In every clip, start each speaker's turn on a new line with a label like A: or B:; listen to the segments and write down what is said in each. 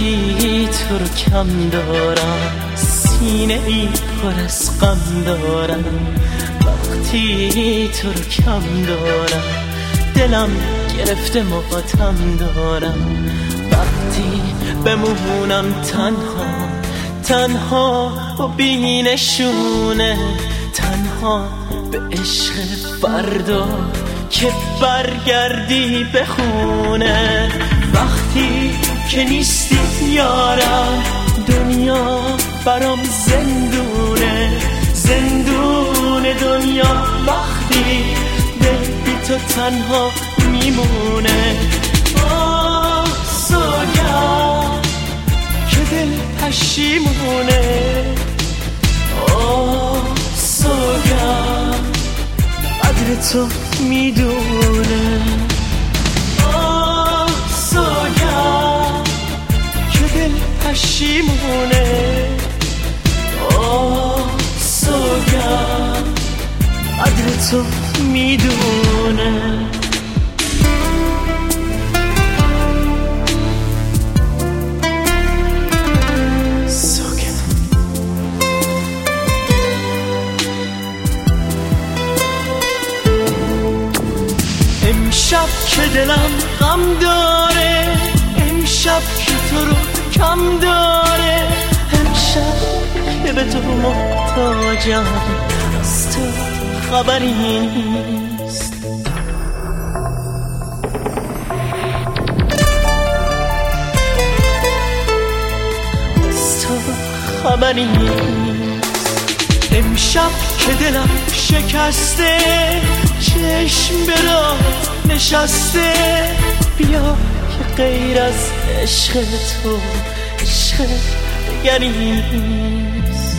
A: وقتی تو رو کم دارم سینه ای پر از غم دارم، وقتی تو رو کم دارم دلم گرفته ماتم دارم، وقتی بمونم تنها تنها و بی نشونه، تنها به عشق فردا که برگردی به خونه، وقتی که نیستی یارم دنیا برام زندونه، زندون دنیا وقتی دل بی تو تنها میمونه. آه سوگند که دل پشیمونه، آه سوگند قدر تو میدونه، آه سوگند که دل پشیمونه، آه سوگند قدر تو میدونه. امشب که دلم غم داره، امشب که تو رو کم داره، امشب که به تو محتاجم از تو خبری نیست، از تو خبری نیست. امشب که دلم شکسته چشم برا نشسته، بیا که غیر از عشق تو عشق دیگری نیست،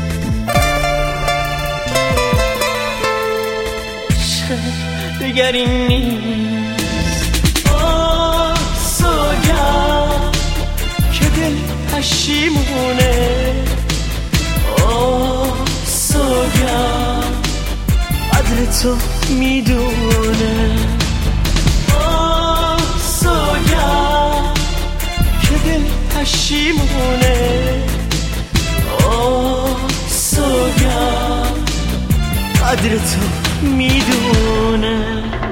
A: عشق دیگری نیست. آه سوگند که دل پشیمونه، آه سوگند قدر تو میدونه، آه سوگند که دل پشیمونه، آه سوگند قدر تو میدونه.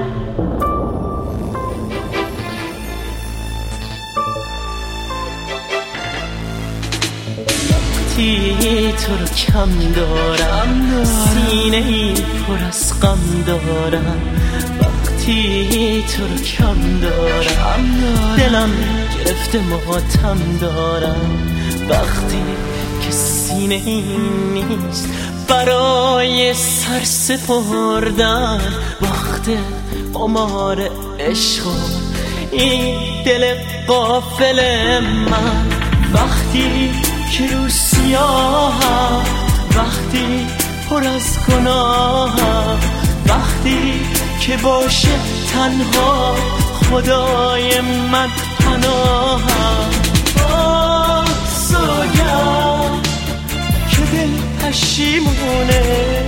A: وقتی تو رو کم دارم سینه ای پر از غم دارم، وقتی تو رو کم دارم دلم گرفته ماتم دارم، وقتی که سینه ای نیست برای سر سپردن، وقت قمار عشق و این دل غافل من، وقتی که رو سیاهم، وقتی پر از گناهم، وقتی که باشه تنها خدای من پناهم. آه سوگند که دل پشیمونه،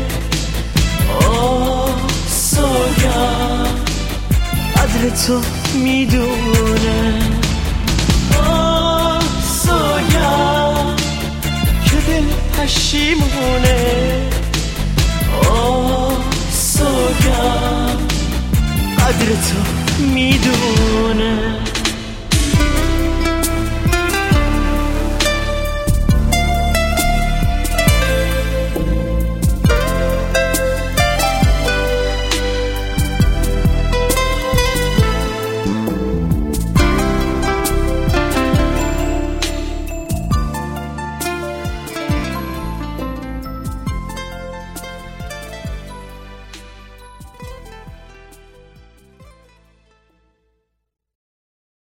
A: آه سوگند قدر تو میدونه، آه سوگند که دل پشیمونه، آه سوگند قدر تو میدونه.